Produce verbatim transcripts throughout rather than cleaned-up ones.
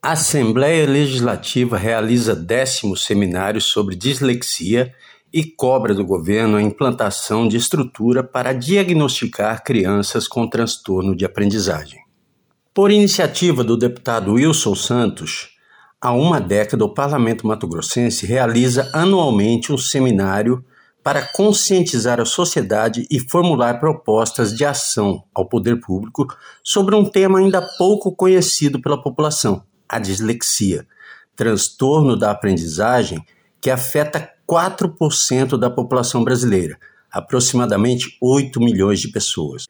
A Assembleia Legislativa realiza décimo seminário sobre dislexia e cobra do governo a implantação de estrutura para diagnosticar crianças com transtorno de aprendizagem. Por iniciativa do deputado Wilson Santos, há uma década o Parlamento Mato-Grossense realiza anualmente um seminário para conscientizar a sociedade e formular propostas de ação ao poder público sobre um tema ainda pouco conhecido pela população, a dislexia, transtorno da aprendizagem que afeta quatro por cento da população brasileira, aproximadamente oito milhões de pessoas.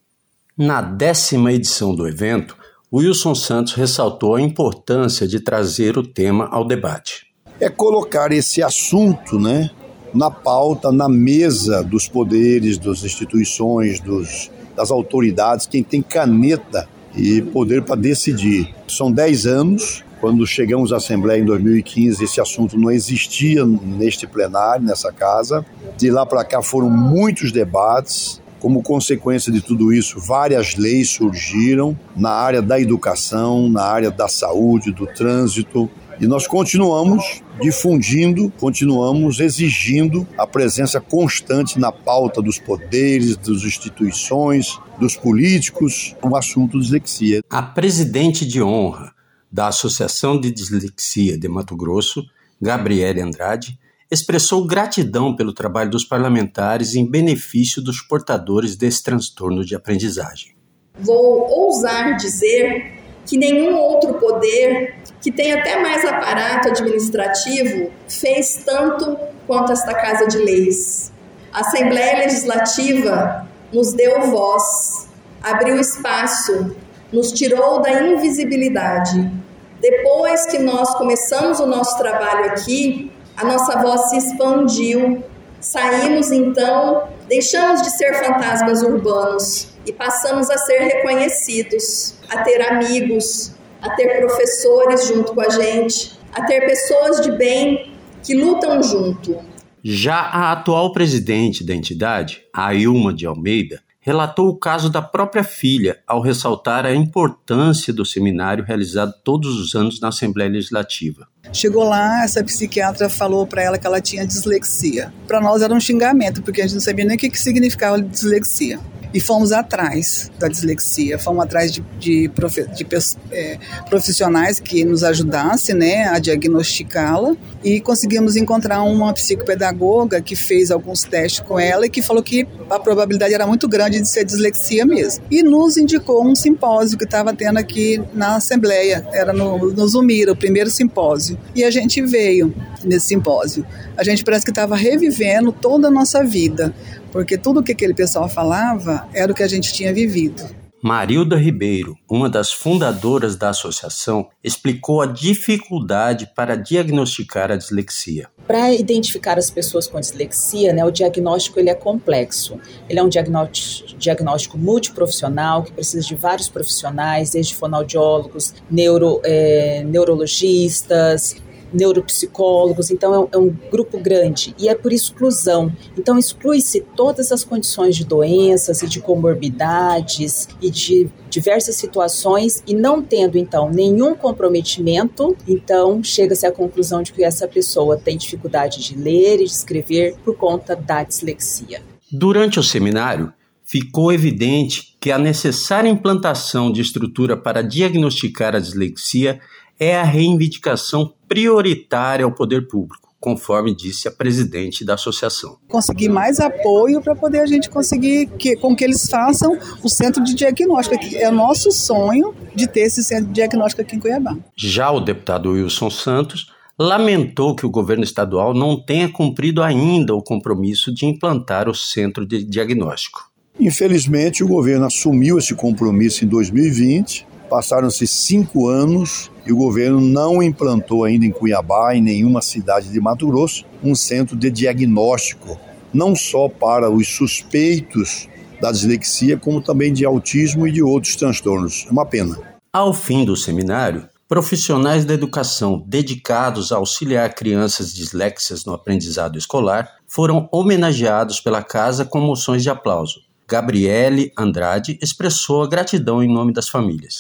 Na décima edição do evento, Wilson Santos ressaltou a importância de trazer o tema ao debate. É colocar esse assunto, né, na pauta, na mesa dos poderes, das instituições, dos, das autoridades, quem tem caneta e poder para decidir. São dez anos, quando chegamos à Assembleia em dois mil e quinze, esse assunto não existia neste plenário, nessa casa. De lá para cá foram muitos debates. Como consequência de tudo isso, várias leis surgiram na área da educação, na área da saúde, do trânsito. E nós continuamos difundindo, continuamos exigindo a presença constante na pauta dos poderes, das instituições, dos políticos, o assunto dislexia. A presidente de honra da Associação de Dislexia de Mato Grosso, Gabriele Andrade, expressou gratidão pelo trabalho dos parlamentares em benefício dos portadores desse transtorno de aprendizagem. Vou ousar dizer que nenhum outro poder, que tem até mais aparato administrativo, fez tanto quanto esta Casa de Leis. A Assembleia Legislativa nos deu voz, abriu espaço, nos tirou da invisibilidade. Depois que nós começamos o nosso trabalho aqui, a nossa voz se expandiu. Saímos então, deixamos de ser fantasmas urbanos e passamos a ser reconhecidos, a ter amigos, a ter professores junto com a gente, a ter pessoas de bem que lutam junto. Já a atual presidente da entidade, a Ilma de Almeida, relatou o caso da própria filha ao ressaltar a importância do seminário realizado todos os anos na Assembleia Legislativa. Chegou lá, essa psiquiatra falou para ela que ela tinha dislexia. Para nós era um xingamento, porque a gente não sabia nem o que, que significava dislexia. E fomos atrás da dislexia, fomos atrás de, de, profe, de é, profissionais que nos ajudassem, né, a diagnosticá-la, e conseguimos encontrar uma psicopedagoga que fez alguns testes com ela e que falou que a probabilidade era muito grande de ser dislexia mesmo. E nos indicou um simpósio que estava tendo aqui na Assembleia, era no, no Zumira, o primeiro simpósio. E a gente veio nesse simpósio. A gente parece que estava revivendo toda a nossa vida, porque tudo o que aquele pessoal falava era o que a gente tinha vivido. Marilda Ribeiro, uma das fundadoras da associação, explicou a dificuldade para diagnosticar a dislexia. Para identificar as pessoas com dislexia, né, o diagnóstico ele é complexo. Ele é um diagnóstico, diagnóstico multiprofissional, que precisa de vários profissionais, desde fonoaudiólogos, neuro, é, neurologistas, neuropsicólogos, então é um, é um grupo grande e é por exclusão. Então exclui-se todas as condições de doenças e de comorbidades e de diversas situações e não tendo então nenhum comprometimento, então chega-se à conclusão de que essa pessoa tem dificuldade de ler e de escrever por conta da dislexia. Durante o seminário, ficou evidente que a necessária implantação de estrutura para diagnosticar a dislexia é a reivindicação prioritária ao poder público, conforme disse a presidente da associação. Conseguir mais apoio para poder a gente conseguir que, com que eles façam o centro de diagnóstico. É o nosso sonho de ter esse centro de diagnóstico aqui em Cuiabá. Já o deputado Wilson Santos lamentou que o governo estadual não tenha cumprido ainda o compromisso de implantar o centro de diagnóstico. Infelizmente, o governo assumiu esse compromisso em dois mil e vinte, passaram-se cinco anos e o governo não implantou ainda em Cuiabá, em nenhuma cidade de Mato Grosso, um centro de diagnóstico, não só para os suspeitos da dislexia, como também de autismo e de outros transtornos. É uma pena. Ao fim do seminário, profissionais da educação dedicados a auxiliar crianças disléxicas no aprendizado escolar foram homenageados pela casa com moções de aplauso. Gabriele Andrade expressou a gratidão em nome das famílias.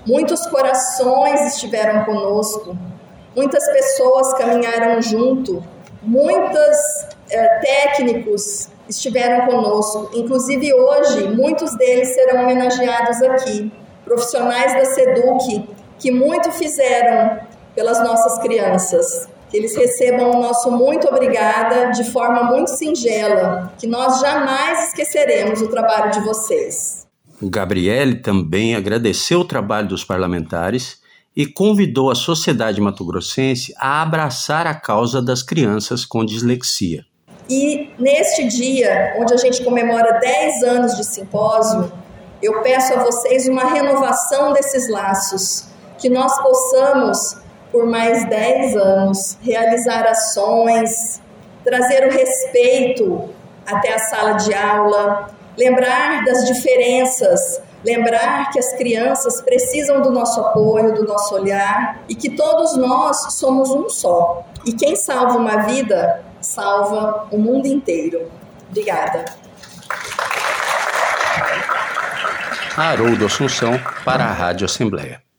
muitos corações estiveram conosco, muitas pessoas caminharam junto, muitos eh, técnicos estiveram conosco, inclusive hoje muitos deles serão homenageados aqui, profissionais da SEDUC que muito fizeram pelas nossas crianças. Que eles recebam o nosso muito obrigada de forma muito singela, que nós jamais esqueceremos o trabalho de vocês. Gabriele também agradeceu o trabalho dos parlamentares e convidou a sociedade mato-grossense a abraçar a causa das crianças com dislexia. E neste dia, onde a gente comemora dez anos de simpósio, eu peço a vocês uma renovação desses laços, que nós possamos, por mais dez anos, realizar ações, trazer o respeito até a sala de aula, lembrar das diferenças, lembrar que as crianças precisam do nosso apoio, do nosso olhar e que todos nós somos um só. E quem salva uma vida, salva o mundo inteiro. Obrigada. Haroldo Assunção para a Rádio Assembleia.